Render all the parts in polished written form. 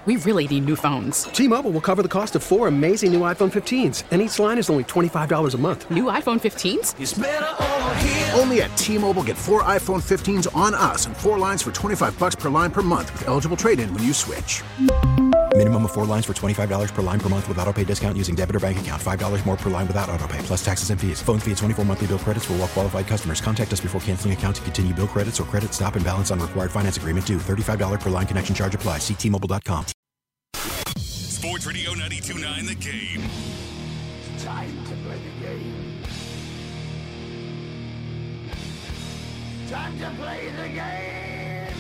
We really need new phones. T-Mobile will cover the cost of 4 amazing new iPhone 15s, and each line is only $25 a month. New iPhone 15s? It's better over here. Only at T-Mobile, get 4 iPhone 15s on us and 4 lines for $25 per line per month with eligible trade-in when you switch. Minimum of 4 lines for $25 per line per month with autopay discount using debit or bank account. $5 more per line without autopay, plus taxes and fees. Phone fee at 24 monthly bill credits for well-qualified customers. Contact us before canceling account to continue bill credits or credit stop and balance on required finance agreement due. $35 per line connection charge applies. See T-Mobile.com. Sports Radio 92.9 The Game. It's time to play the game. Time to play the game.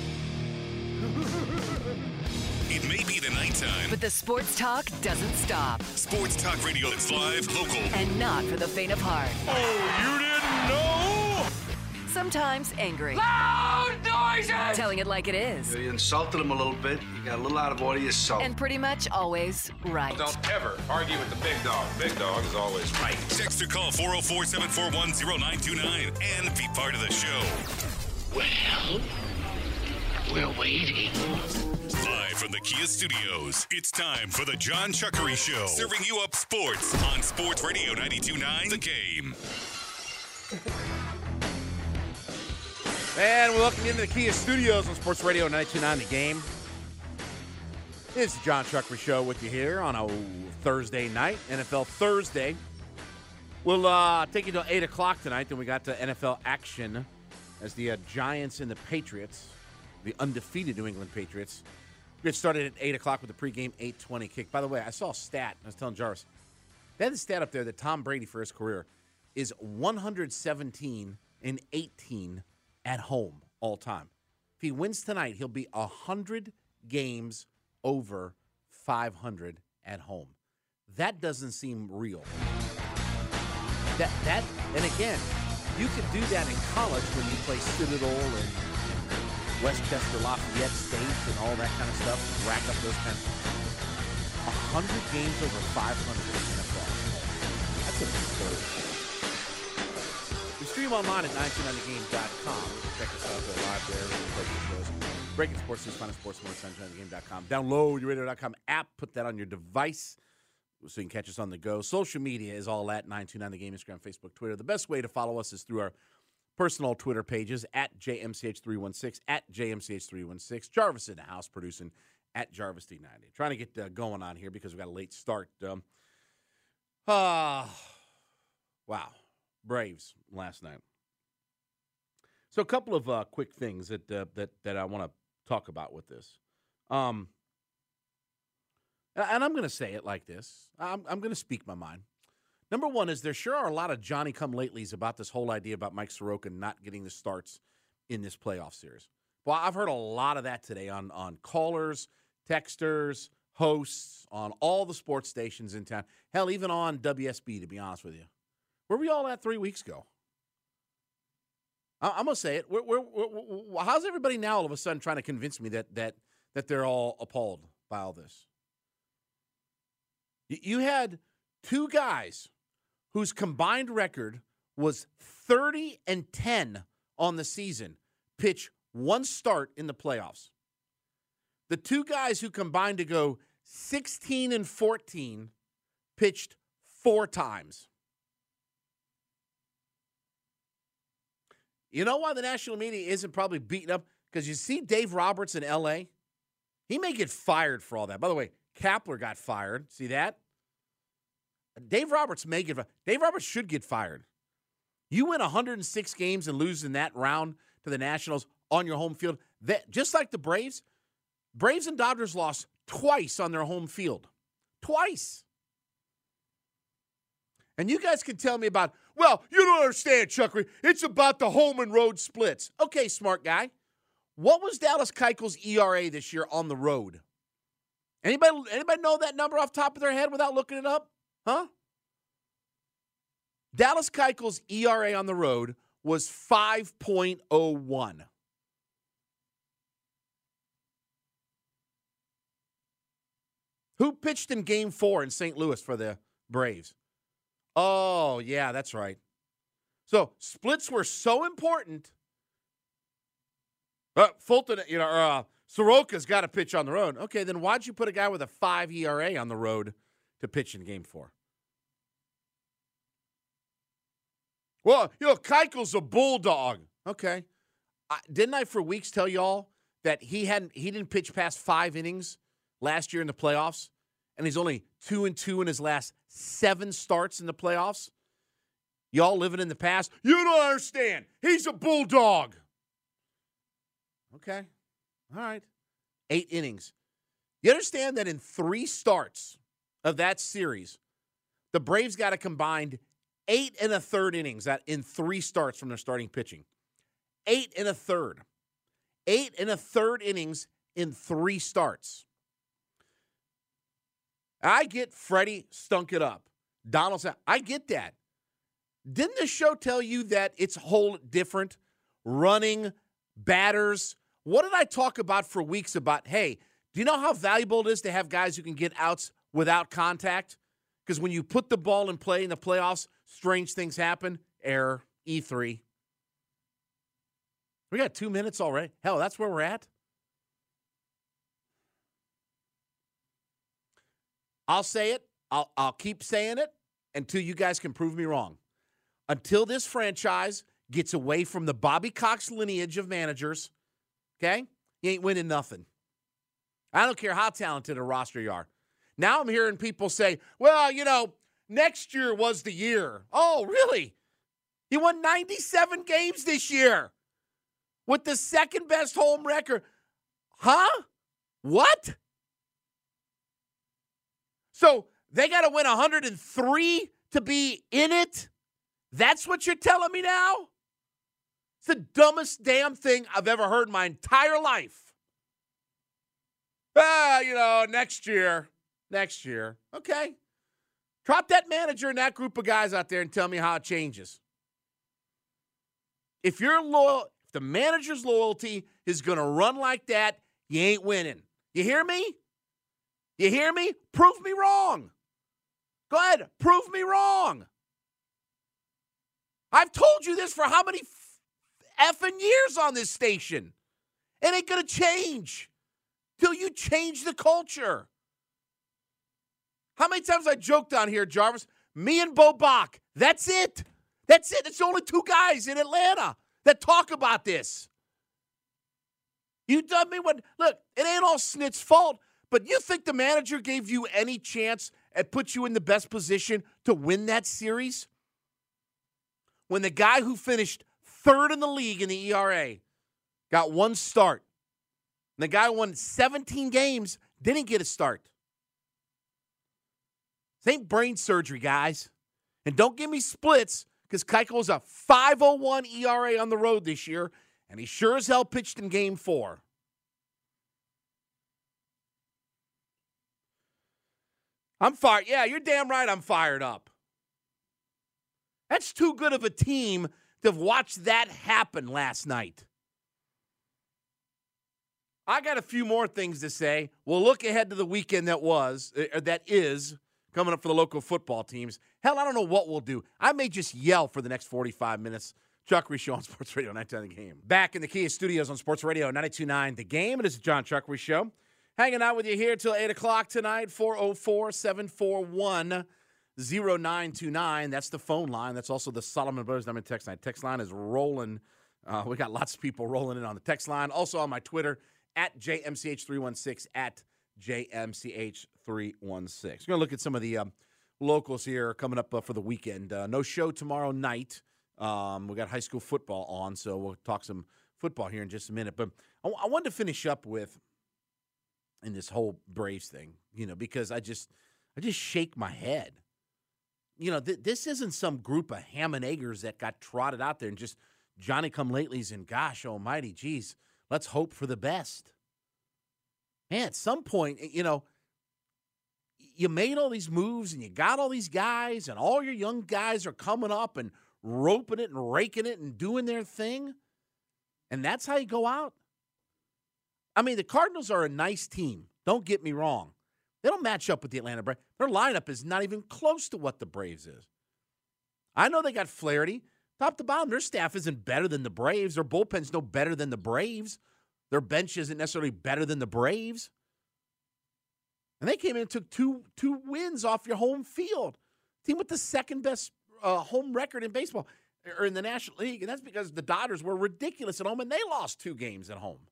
It may be the nighttime, but the sports talk doesn't stop. Sports Talk Radio that's live, local, and not for the faint of heart. Oh, you didn't know? Sometimes angry. Loud noises! Telling it like it is. You insulted him a little bit. You got a little out of order yourself. And pretty much always right. Don't ever argue with the big dog. Big dog is always right. Text or call 404-741-0929 and be part of the show. Well, we're waiting. Live from the Kia Studios, it's time for the John Chuckery Show. Serving you up sports on Sports Radio 92.9 The Game. And welcome into the Kia Studios on Sports Radio 92.9 The Game. It's the John Chuckery Show with you here on a Thursday night, NFL Thursday. We'll take you till 8 o'clock tonight. Then we got the NFL action as the Giants and the Patriots, the undefeated New England Patriots, get started at 8 o'clock with the pregame 8:20 kick. By the way, I saw a stat. I was telling Jarvis. They had the stat up there that Tom Brady, for his career, is 117-18 at home all time. If he wins tonight, he'll be 100 games over 500 at home. That doesn't seem real. That and again, you could do that in college when you play Citadel and Westchester Lafayette State and all that kind of stuff. Rack up those kind of 100 games over 500 in the NFL. That's absurd. We stream online at 929thegame.com. Check us out there live there. Shows. Breaking Sports News, Final Sports, more 929thegame.com. Download your radio.com app. Put that on your device so you can catch us on the go. Social media is all at 929thegame, Instagram, Facebook, Twitter. The best way to follow us is through our personal Twitter pages at JMCH316, at JMCH316. Jarvis in the house producing at JarvisD90. Trying to get going on here because we got a late start. Wow. Braves last night. So a couple of quick things that I want to talk about with this. And I'm going to say it like this. I'm going to speak my mind. Number one is there sure are a lot of Johnny-come-latelys about this whole idea about Mike Soroka not getting the starts in this playoff series. Well, I've heard a lot of that today on callers, texters, hosts, on all the sports stations in town. Hell, even on WSB, to be honest with you. Where were we all at 3 weeks ago? I'm going to say it. How's everybody now all of a sudden trying to convince me that they're all appalled by all this? You had two guys whose combined record was 30-10 on the season pitch one start in the playoffs. The two guys who combined to go 16-14 pitched 4 times. You know why the national media isn't probably beaten up? Because you see Dave Roberts in L.A., he may get fired for all that. By the way, Kapler got fired. See that? Dave Roberts may get fired. Dave Roberts should get fired. You win 106 games and lose in that round to the Nationals on your home field. Just like the Braves and Dodgers lost twice on their home field. Twice. And you guys can tell me about, well, you don't understand, Chuckery. It's about the home and road splits. Okay, smart guy. What was Dallas Keuchel's ERA this year on the road? Anybody know that number off the top of their head without looking it up? Huh? Dallas Keuchel's ERA on the road was 5.01. Who pitched in Game 4 in St. Louis for the Braves? Oh, yeah, that's right. So splits were so important. Fulton, Soroka's got to pitch on the road. Okay, then why'd you put a guy with a 5 ERA on the road to pitch in Game 4? Well, Keuchel's a bulldog. Okay. Didn't I for weeks tell y'all that he didn't pitch past 5 innings last year in the playoffs, and he's only 2-2 in his last 7 starts in the playoffs? Y'all living in the past? You don't understand. He's a bulldog. Okay. All right. 8 innings. You understand that in 3 starts of that series, the Braves got a combined 8 1/3 innings in 3 starts from their starting pitching. 8 1/3. 8 1/3 innings in 3 starts. I get Freddie stunk it up. Donaldson, I get that. Didn't the show tell you that it's whole different? Running, batters. What did I talk about for weeks about, hey, do you know how valuable it is to have guys who can get outs without contact? Because when you put the ball in play in the playoffs, strange things happen. Error, E3. We got 2 minutes already. Hell, that's where we're at. I'll say it. I'll keep saying it until you guys can prove me wrong. Until this franchise gets away from the Bobby Cox lineage of managers, okay, you ain't winning nothing. I don't care how talented a roster you are. Now I'm hearing people say, well, next year was the year. Oh, really? He won 97 games this year with the second best home record. Huh? What? So they got to win 103 to be in it? That's what you're telling me now? It's the dumbest damn thing I've ever heard in my entire life. Next year. Okay. Drop that manager and that group of guys out there and tell me how it changes. If you're loyal, if the manager's loyalty is going to run like that, you ain't winning. You hear me? You hear me? Prove me wrong. Go ahead. Prove me wrong. I've told you this for how many effing years on this station? It ain't going to change till you change the culture. How many times I joked on here, Jarvis? Me and Bo Bach. That's it. That's it. It's the only 2 guys in Atlanta that talk about this. You done me when, look, it ain't all Snit's fault, but you think the manager gave you any chance and put you in the best position to win that series? When the guy who finished 3rd in the league in the ERA got 1 start, and the guy who won 17 games didn't get a start. This ain't brain surgery, guys. And don't give me splits, because Keuchel's a 5.01 ERA on the road this year, and he sure as hell pitched in Game 4. I'm fired. Yeah, you're damn right I'm fired up. That's too good of a team to have watched that happen last night. I got a few more things to say. We'll look ahead to the weekend that is coming up for the local football teams. Hell, I don't know what we'll do. I may just yell for the next 45 minutes. Chuckery Show on Sports Radio 92.9 The Game. Back in the Kia studios on Sports Radio 92.9 The Game. It is the John Chuckery Show. Hanging out with you here till 8 o'clock tonight, 404-741-0929. That's the phone line. That's also the Solomon Brothers Diamond text line. Text line is rolling. We got lots of people rolling in on the text line. Also on my Twitter, at JMCH316, at JMCH316. We're going to look at some of the locals here coming up for the weekend. No show tomorrow night. We got high school football on, so we'll talk some football here in just a minute. But I wanted to finish up with, in this whole Braves thing, because I just shake my head. This isn't some group of ham and eggers that got trotted out there and just Johnny-come-latelys and gosh almighty, geez, let's hope for the best. Man, at some point, you made all these moves and you got all these guys and all your young guys are coming up and roping it and raking it and doing their thing. And that's how you go out. I mean, the Cardinals are a nice team. Don't get me wrong. They don't match up with the Atlanta Braves. Their lineup is not even close to what the Braves is. I know they got Flaherty. Top to bottom, their staff isn't better than the Braves. Their bullpen's no better than the Braves. Their bench isn't necessarily better than the Braves. And they came in and took two wins off your home field. Team with the second best home record in baseball, or in the National League. And that's because the Dodgers were ridiculous at home, and they lost 2 games at home.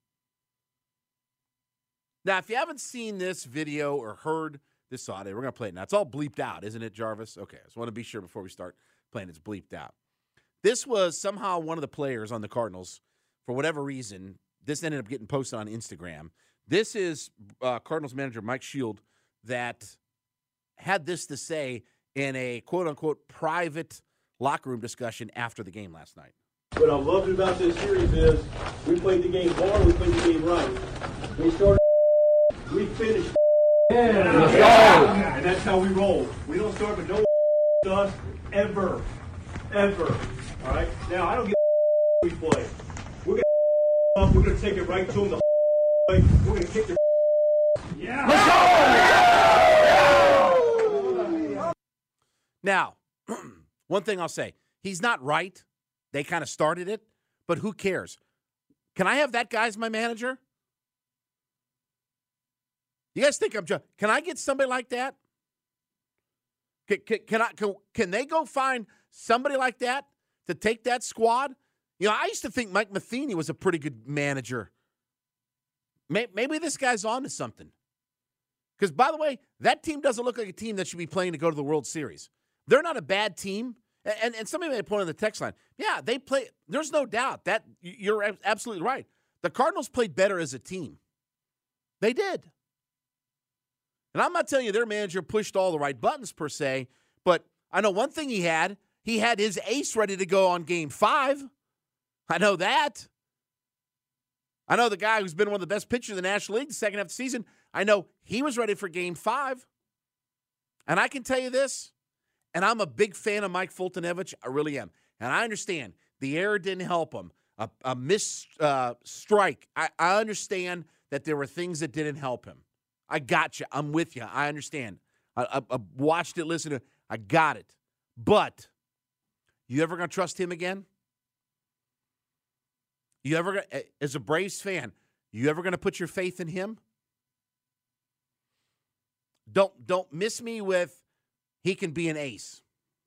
Now, if you haven't seen this video or heard this audio, we're going to play it now. It's all bleeped out, isn't it, Jarvis? Okay, I just want to be sure before we start playing it's bleeped out. This was somehow one of the players on the Cardinals, for whatever reason, this ended up getting posted on Instagram. This is Cardinals manager Mike Shield that had this to say in a quote-unquote private locker room discussion after the game last night. What I'm loving about this series is we played the game hard, we played the game right. We started, we finished. Yeah. Let's go. And that's how we roll. We don't start with no us ever. Ever. All right? Now, I don't give we play. We're going to take it right to them. We're going to kick the yeah. Let's go! Now, one thing I'll say, he's not right. They kind of started it, but who cares? Can I have that guy as my manager? You guys think I'm just, can I get somebody like that? Can they go find somebody like that to take that squad? You know, I used to think Mike Matheny was a pretty good manager. Maybe this guy's on to something. Because, by the way, that team doesn't look like a team that should be playing to go to the World Series. They're not a bad team. And somebody made a point on the text line. Yeah, they play. There's no doubt that you're absolutely right. The Cardinals played better as a team. They did. And I'm not telling you their manager pushed all the right buttons per se, but I know one thing he had his ace ready to go on Game 5. I know that. I know the guy who's been one of the best pitchers in the National League the second half of the season, I know he was ready for Game 5. And I can tell you this, and I'm a big fan of Mike Fultonevich. I really am. And I understand the error didn't help him. A missed strike. I understand that there were things that didn't help him. I got you. I'm with you. I understand. I watched it, listened to it. I got it. But you ever going to trust him again? You ever gonna, as a Braves fan, you ever going to put your faith in him? Don't miss me with he can be an ace.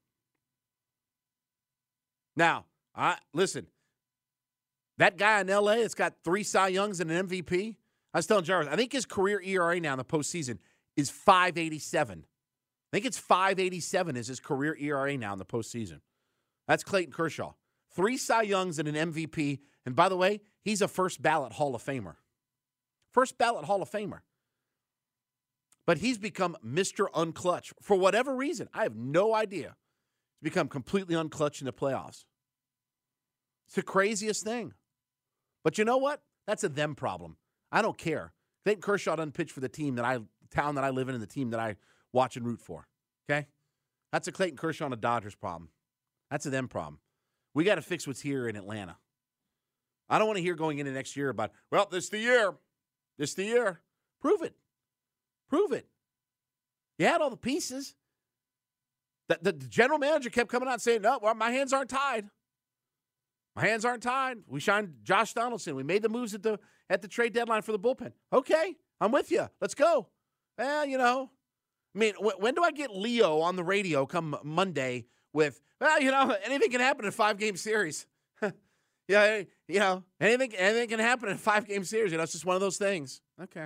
Now, listen, that guy in L.A. that's got 3 Cy Youngs and an MVP, I was telling Jarvis, I think his career ERA now in the postseason is 5.87. I think it's 5.87 is his career ERA now in the postseason. That's Clayton Kershaw. 3 Cy Youngs and an MVP. And by the way, he's a first-ballot Hall of Famer. First-ballot Hall of Famer. But he's become Mr. Unclutch. For whatever reason, I have no idea. He's become completely unclutch in the playoffs. It's the craziest thing. But you know what? That's a them problem. I don't care. Clayton Kershaw doesn't pitch for the town that I live in and the team that I watch and root for. Okay? That's a Clayton Kershaw and a Dodgers problem. That's a them problem. We got to fix what's here in Atlanta. I don't want to hear going into next year about, well, this is the year. This is the year. Prove it. Prove it. You had all the pieces. The general manager kept coming out and saying, no, well, my hands aren't tied. My hands aren't tied. We signed Josh Donaldson. We made the moves at the trade deadline for the bullpen. Okay, I'm with you. Let's go. Well, you know, I mean, when do I get Leo on the radio come Monday with, well, you know, anything can happen in a 5-game series. Yeah, you know, anything can happen in a 5-game series. You know, it's just one of those things. Okay.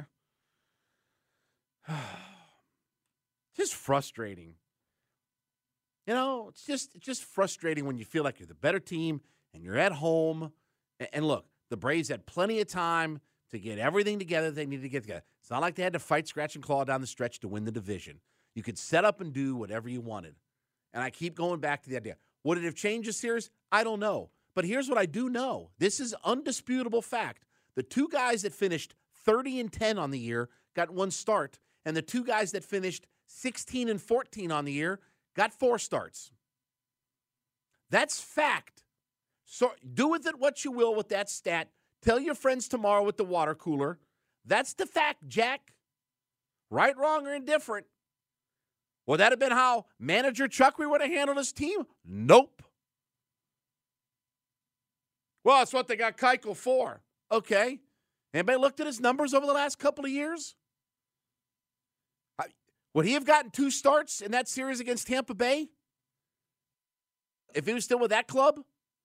Just frustrating. You know, it's just frustrating when you feel like you're the better team and you're at home. And look, the Braves had plenty of time to get everything together they needed to get together. It's not like they had to fight, scratch, and claw down the stretch to win the division. You could set up and do whatever you wanted. And I keep going back to the idea. Would it have changed the series? I don't know. But here's what I do know. This is undisputable fact. The 2 guys that finished 30-10 on the year got 1 start, and the 2 guys that finished 16-14 on the year got 4 starts. That's fact. So do with it what you will with that stat. Tell your friends tomorrow with the water cooler. That's the fact, Jack. Right, wrong, or indifferent. Would that have been how manager Chuckery would have handled his team? Nope. Well, that's what they got Keuchel for. Okay. Anybody looked at his numbers over the last couple of years? Would he have gotten 2 starts in that series against Tampa Bay if he was still with that club?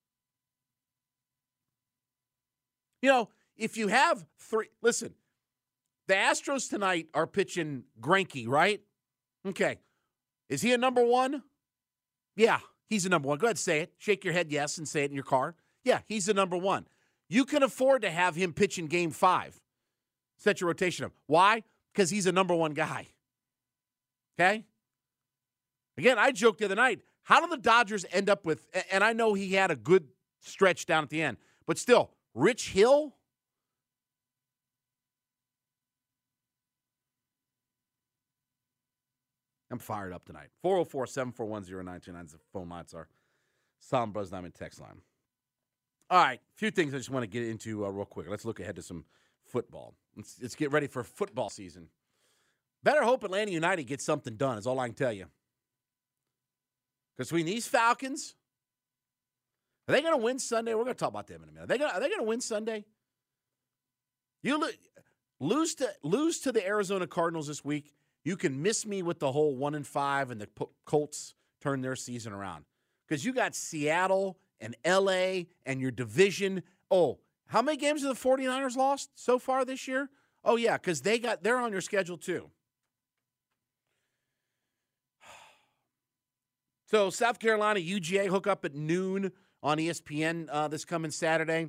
You know, if you have 3, listen, the Astros tonight are pitching Greinke, right? Okay. Is he a number 1? Yeah, he's a number 1. Go ahead, say it. Shake your head yes and say it in your car. Yeah, he's the number 1. You can afford to have him pitch in Game 5. Set your rotation up. Why? Because he's a number 1 guy. Okay? Again, I joked the other night, how do the Dodgers end up with, and I know he had a good stretch down at the end, but still, Rich Hill? I'm fired up tonight. 404-741-0929 is the phone lines are. Solomon Brothers Diamond text line. All right, a few things I just want to get into real quick. Let's look ahead to some football. Let's get ready for football season. Better hope Atlanta United gets something done is all I can tell you. Because between these Falcons, are they going to win Sunday? We're going to talk about them in a minute. Are they going to win Sunday? You lose to the Arizona Cardinals this week. You can miss me with the whole 1-5 and the Colts turn their season around. Because you got Seattle and L.A. and your division. Oh, how many games have the 49ers lost so far this year? Oh, yeah, because they're on your schedule too. So South Carolina, UGA hook up at noon on ESPN this coming Saturday.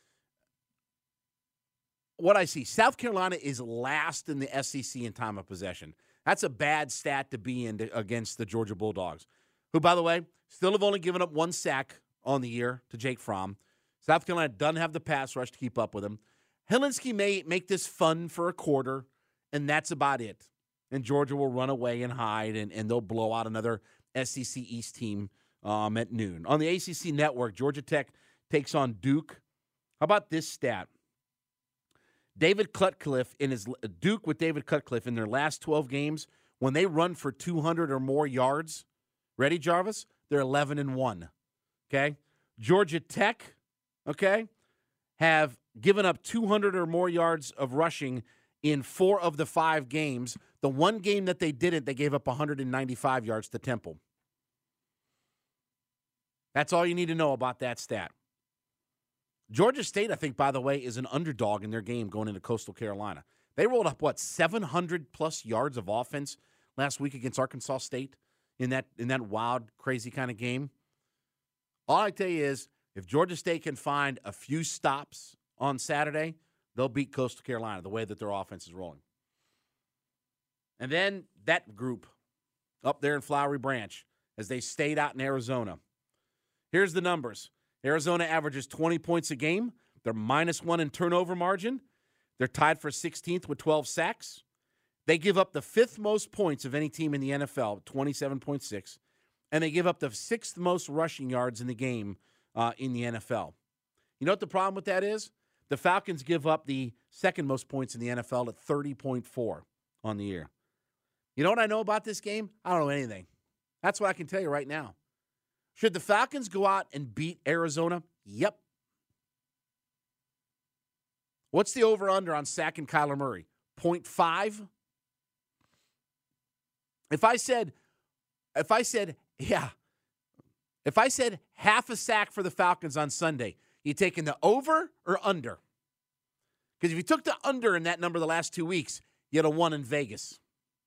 What I see, South Carolina is last in the SEC in time of possession. That's a bad stat to be in against the Georgia Bulldogs, who, by the way, still have only given up 1 sack on the year to Jake Fromm. South Carolina doesn't have the pass rush to keep up with him. Helinski may make this fun for a quarter, and that's about it. And Georgia will run away and hide, and they'll blow out another SEC East team at noon. On the ACC network, Georgia Tech takes on Duke. How about this stat? David Cutcliffe Duke with David Cutcliffe in their last 12 games, when they run for 200 or more yards, ready, Jarvis? They're 11-1. Okay? Georgia Tech, okay, have given up 200 or more yards of rushing in 4 of the 5 games. The one game that they didn't, they gave up 195 yards to Temple. That's all you need to know about that stat. Georgia State, I think, by the way, is an underdog in their game going into Coastal Carolina. They rolled up, 700-plus yards of offense last week against Arkansas State in that wild, crazy kind of game. All I tell you is, if Georgia State can find a few stops on Saturday, they'll beat Coastal Carolina the way that their offense is rolling. And then that group up there in Flowery Branch, as they stayed out in Arizona. Here's the numbers. Arizona averages 20 points a game. They're -1 in turnover margin. They're tied for 16th with 12 sacks. They give up the 5th most points of any team in the NFL, 27.6. And they give up the 6th most rushing yards in the game in the NFL. You know what the problem with that is? The Falcons give up the 2nd most points in the NFL at 30.4 on the year. You know what I know about this game? I don't know anything. That's what I can tell you right now. Should the Falcons go out and beat Arizona? Yep. What's the over-under on sacking Kyler Murray? 0.5? If I said half a sack for the Falcons on Sunday, you taking the over or under? Because if you took the under in that number the last 2 weeks, you had a 1 in Vegas.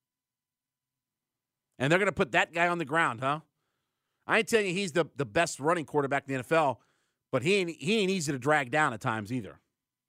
And they're going to put that guy on the ground, huh? I ain't telling you he's the best running quarterback in the NFL, but he ain't easy to drag down at times either.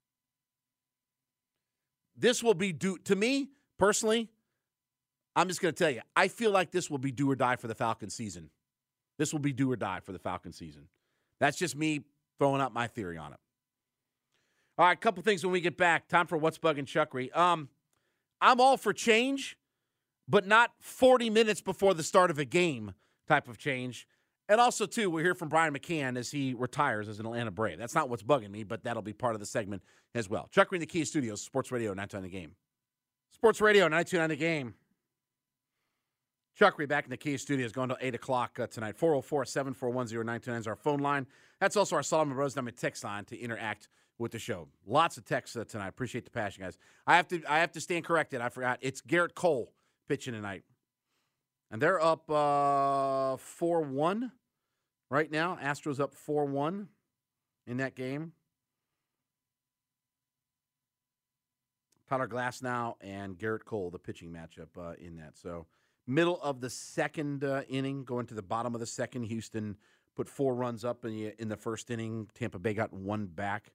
This will be to me, personally, I'm just going to tell you, I feel like this will be do or die for the Falcons season. This will be do or die for the Falcons season. That's just me throwing out my theory on it. All right, a couple things when we get back. Time for What's Bugging Chuckery. I'm all for change, but not 40 minutes before the start of a game type of change. And also, too, we'll hear from Brian McCann as he retires as an Atlanta Brave. That's not what's bugging me, but that'll be part of the segment as well. Chuckery in the Kia Studios, Sports Radio 929 The Game. Sports Radio 929 The Game. Chuckery back in the Kia Studios going to 8 o'clock tonight. 404-741-0929 is our phone line. That's also our Solomon Brothers Diamond text line to interact with the show. Lots of texts tonight. Appreciate the passion, guys. I have to stand corrected. I forgot. It's Garrett Cole pitching tonight. And they're up 4-1 right now. Astros up 4-1 in that game. Tyler Glasnow and Garrett Cole, the pitching matchup in that. So middle of the second inning, going to the bottom of the second, Houston put 4 runs up in the first inning. Tampa Bay got 1 back.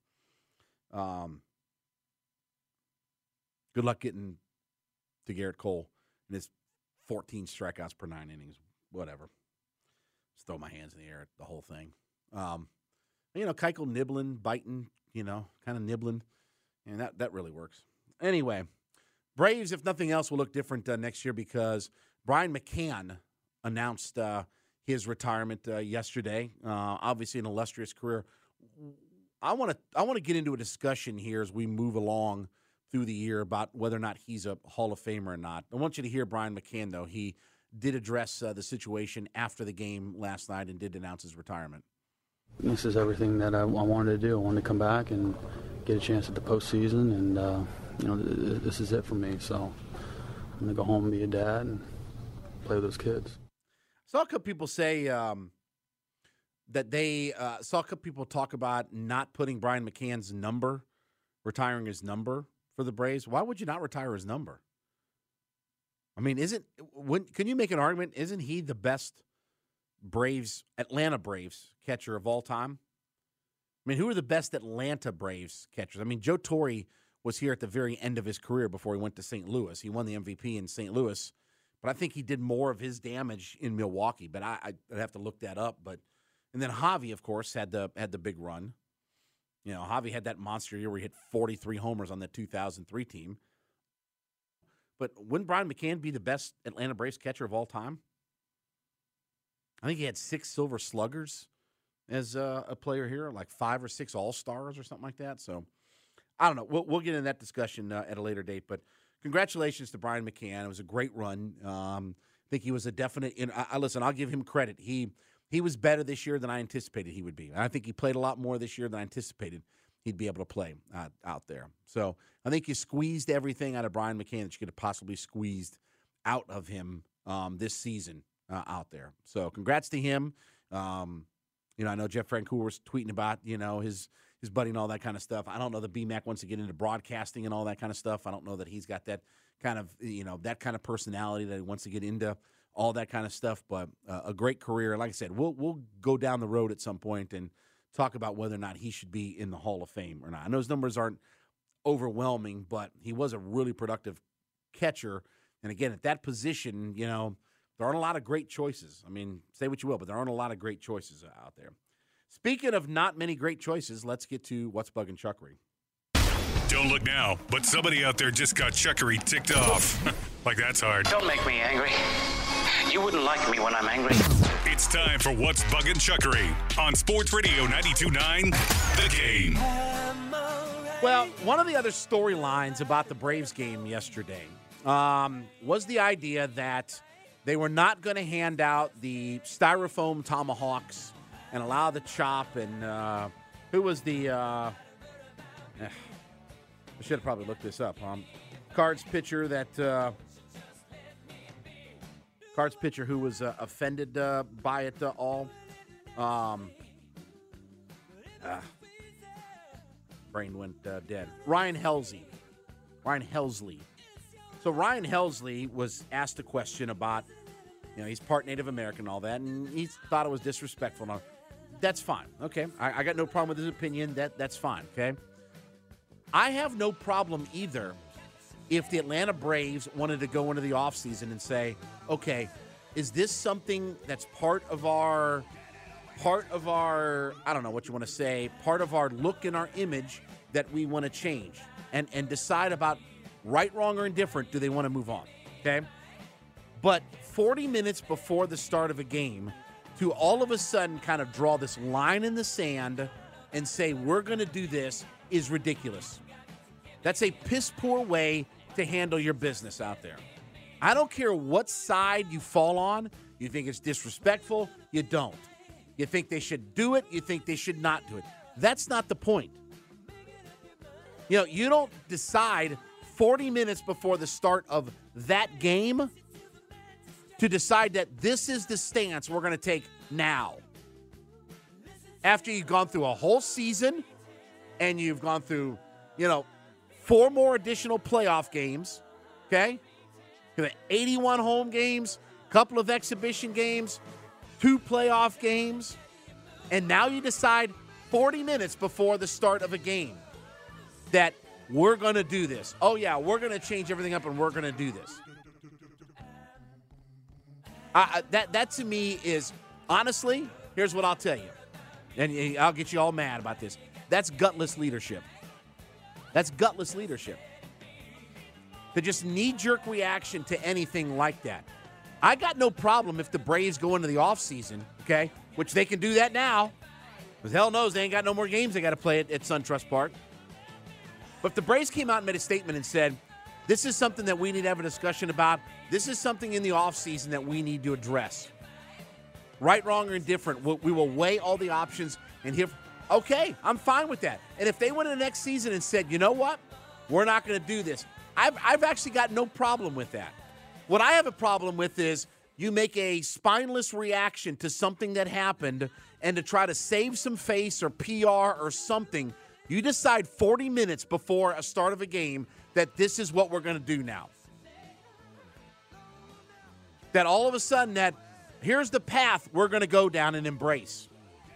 Good luck getting to Garrett Cole and his 14 strikeouts per 9 innings. Whatever. Just throw my hands in the air at the whole thing. Keuchel nibbling, biting, kind of nibbling. And that really works. Anyway, Braves, if nothing else, will look different next year because Brian McCann announced his retirement yesterday. Obviously, an illustrious career. I want to get into a discussion here as we move along through the year about whether or not he's a Hall of Famer or not. I want you to hear Brian McCann, though. He did address the situation after the game last night and did announce his retirement. This is everything that I wanted to do. I wanted to come back and get a chance at the postseason, and this is it for me. So I'm going to go home and be a dad and play with those kids. Saw a couple people say that they saw a couple people talk about not putting Brian McCann's number, retiring his number for the Braves. Why would you not retire his number? I mean, can you make an argument? Isn't he the best Atlanta Braves catcher of all time? I mean, who are the best Atlanta Braves catchers? I mean, Joe Torre was here at the very end of his career before he went to St. Louis. He won the MVP in St. Louis, but I think he did more of his damage in Milwaukee. But I'd have to look that up. And then Javi, of course, had the big run. Javi had that monster year where he hit 43 homers on that 2003 team. But wouldn't Brian McCann be the best Atlanta Braves catcher of all time? I think he had 6 Silver Sluggers as a player here, like 5 or 6 All-Stars or something like that. So, I don't know. We'll get into that discussion at a later date. But congratulations to Brian McCann. It was a great run. I think he was a definite listen, I'll give him credit. He was better this year than I anticipated he would be. And I think he played a lot more this year than I anticipated he'd be able to play out there. So, I think you squeezed everything out of Brian McCann that you could have possibly squeezed out of him this season. Out there. So congrats to him. I know Jeff Francoeur was tweeting about, his buddy and all that kind of stuff. I don't know that BMAC wants to get into broadcasting and all that kind of stuff. I don't know that he's got that kind of, that kind of personality that he wants to get into all that kind of stuff. But a great career. Like I said, we'll go down the road at some point and talk about whether or not he should be in the Hall of Fame or not. I know his numbers aren't overwhelming, but he was a really productive catcher. And again, at that position, there aren't a lot of great choices. I mean, say what you will, but there aren't a lot of great choices out there. Speaking of not many great choices, let's get to What's Bugging Chuckery. Don't look now, but somebody out there just got Chuckery ticked off. Like that's hard. Don't make me angry. You wouldn't like me when I'm angry. It's time for What's Bugging Chuckery on Sports Radio 92.9 The Game. Well, one of the other storylines about the Braves game yesterday was the idea that they were not going to hand out the styrofoam tomahawks and allow the chop. And who was the I should have probably looked this up. Cards pitcher who was offended by it all. Brain went dead. Ryan Helsley. So Ryan Helsley was asked a question about, he's part Native American and all that, and he thought it was disrespectful. Now, that's fine, okay? I got no problem with his opinion. That's fine, okay? I have no problem either if the Atlanta Braves wanted to go into the offseason and say, okay, is this something that's part of our, I don't know what you want to say, part of our look and our image that we want to change and decide about right, wrong, or indifferent, do they want to move on, okay? But 40 minutes before the start of a game, to all of a sudden kind of draw this line in the sand and say, we're going to do this, is ridiculous. That's a piss-poor way to handle your business out there. I don't care what side you fall on. You think it's disrespectful, you don't. You think they should do it, you think they should not do it. That's not the point. You don't decide 40 minutes before the start of that game to decide that this is the stance we're going to take now. After you've gone through a whole season and you've gone through, 4 more additional playoff games, okay? 81 home games, couple of exhibition games, 2 playoff games, and now you decide 40 minutes before the start of a game that we're going to do this. Oh, yeah, we're going to change everything up and we're going to do this. That to me is, honestly, here's what I'll tell you. And I'll get you all mad about this. That's gutless leadership. That's gutless leadership. The just knee-jerk reaction to anything like that. I got no problem if the Braves go into the offseason, okay, which they can do that now, because hell knows they ain't got no more games they got to play at SunTrust Park. But if the Braves came out and made a statement and said, this is something that we need to have a discussion about, this is something in the offseason that we need to address. Right, wrong, or indifferent, we will weigh all the options and hear, okay, I'm fine with that. And if they went into the next season and said, you know what, we're not going to do this, I've actually got no problem with that. What I have a problem with is you make a spineless reaction to something that happened, and to try to save some face or PR or something, you decide 40 minutes before a start of a game that this is what we're going to do now. That all of a sudden that here's the path we're going to go down and embrace.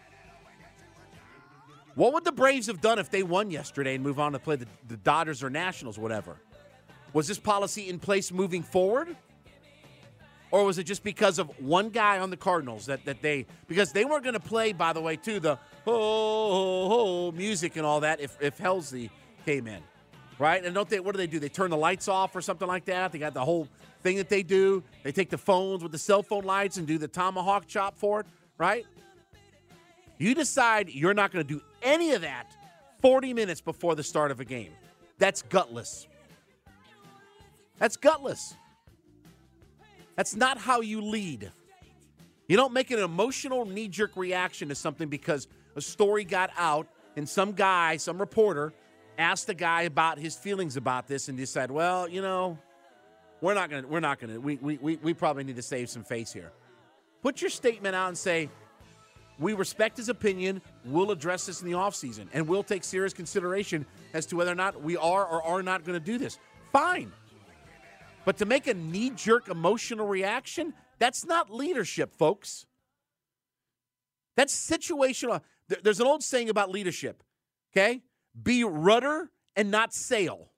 What would the Braves have done if they won yesterday and move on to play the Dodgers or Nationals, whatever? Was this policy in place moving forward? Or was it just because of one guy on the Cardinals that they – because they weren't going to play, by the way, too, the ho music and all that if Helsley came in, right? And what do they do? They turn the lights off or something like that? They got the whole thing that they do. They take the phones with the cell phone lights and do the tomahawk chop for it, right? You decide you're not going to do any of that 40 minutes before the start of a game. That's gutless. That's gutless. That's not how you lead. You don't make an emotional knee-jerk reaction to something because a story got out and some reporter asked the guy about his feelings about this and decided, well, we're not gonna. We probably need to save some face here. Put your statement out and say, we respect his opinion. We'll address this in the offseason, and we'll take serious consideration as to whether or not we are or are not going to do this. Fine. But to make a knee-jerk emotional reaction, that's not leadership, folks. That's situational. There's an old saying about leadership, okay? Be rudder and not sail.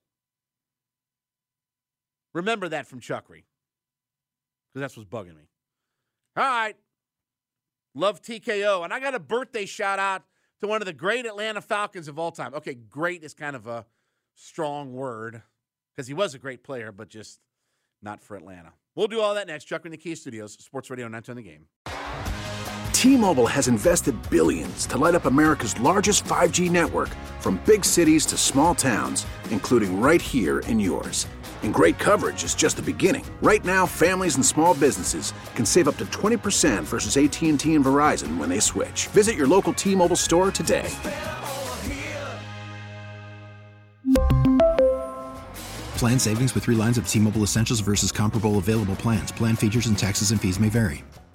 Remember that from Chuckery, because that's what's bugging me. All right. Love TKO. And I got a birthday shout-out to one of the great Atlanta Falcons of all time. Okay, great is kind of a strong word, because he was a great player, but just not for Atlanta. We'll do all that next. Chuck in the Kia Studios, Sports Radio 910 The Game. T-Mobile has invested billions to light up America's largest 5G network, from big cities to small towns, including right here in yours. And great coverage is just the beginning. Right now, families and small businesses can save up to 20% versus AT&T and Verizon when they switch. Visit your local T-Mobile store today. Plan savings with 3 lines of T-Mobile Essentials versus comparable available plans. Plan features and taxes and fees may vary.